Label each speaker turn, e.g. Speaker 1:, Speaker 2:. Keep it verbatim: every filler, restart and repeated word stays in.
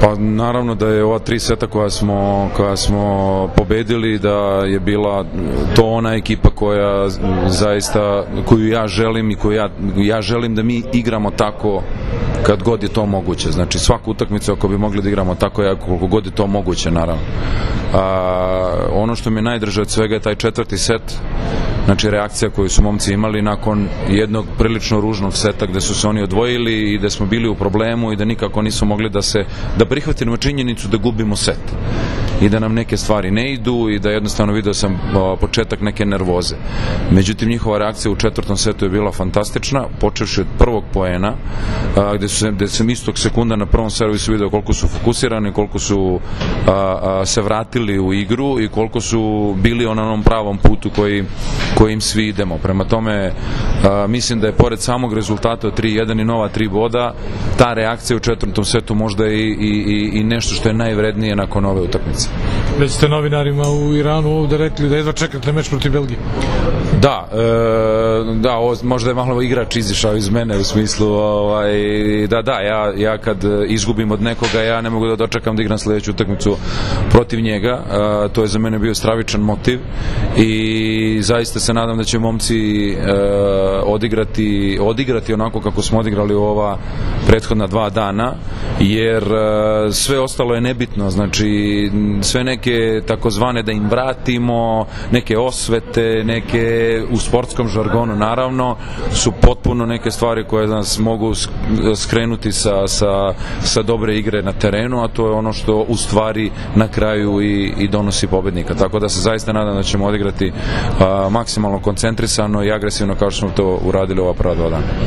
Speaker 1: Pa naravno da je ova tri seta koja smo, koja smo pobedili, da je bila to ona ekipa koja zaista, koju ja želim i koju ja, ja želim da mi igramo tako kad god je to moguće. Znači svaku utakmicu ako bi mogli da igramo tako, ja, koliko god je to moguće, naravno. A, ono što mi je najdrže od svega je taj četvrti set, znači reakcija koju su momci imali nakon jednog prilično ružnog seta gde su se oni odvojili i da smo bili u problemu i da nikako nisu mogli da se, da prihvatimo činjenicu da gubimo set i da nam neke stvari ne idu i da jednostavno video sam o, početak neke nervoze. Međutim, njihova reakcija u četvrtom setu je bila fantastična, počevši od prvog poena, a, gde, su se, gde sam istog sekunda na prvom servisu video koliko su fokusirani, koliko su a, a, se vratili u igru i koliko su bili na onom pravom putu koji, kojim svi idemo. Prema tome, a, mislim da je pored samog rezultata od tri jedan i nova tri boda, ta reakcija u četvrtom setu možda i, i, i, i nešto što je najvrednije nakon ove utakmice.
Speaker 2: Već ste novinarima u Iranu ovde rekli da jedva čekate meč protiv Belgije.
Speaker 1: Da, e, da, ovo, možda je malo igrač izišao iz mene u smislu, ovaj, da, da, ja, ja kad izgubim od nekoga, ja ne mogu da dočekam da igram sledeću utakmicu protiv njega, e, to je za mene bio stravičan motiv i zaista se nadam da će momci e, odigrati, odigrati onako kako smo odigrali u ova prethodna dva dana, jer e, sve ostalo je nebitno, znači sve neke takozvane da im vratimo, neke osvete, neke u sportskom žargonu naravno, su potpuno neke stvari koje nas mogu skrenuti sa, sa, sa dobre igre na terenu, a to je ono što u stvari na kraju i, i donosi pobednika. Tako da se zaista nadam da ćemo odigrati a, maksimalno koncentrisano i agresivno kao što smo to uradili ova prva dva dana.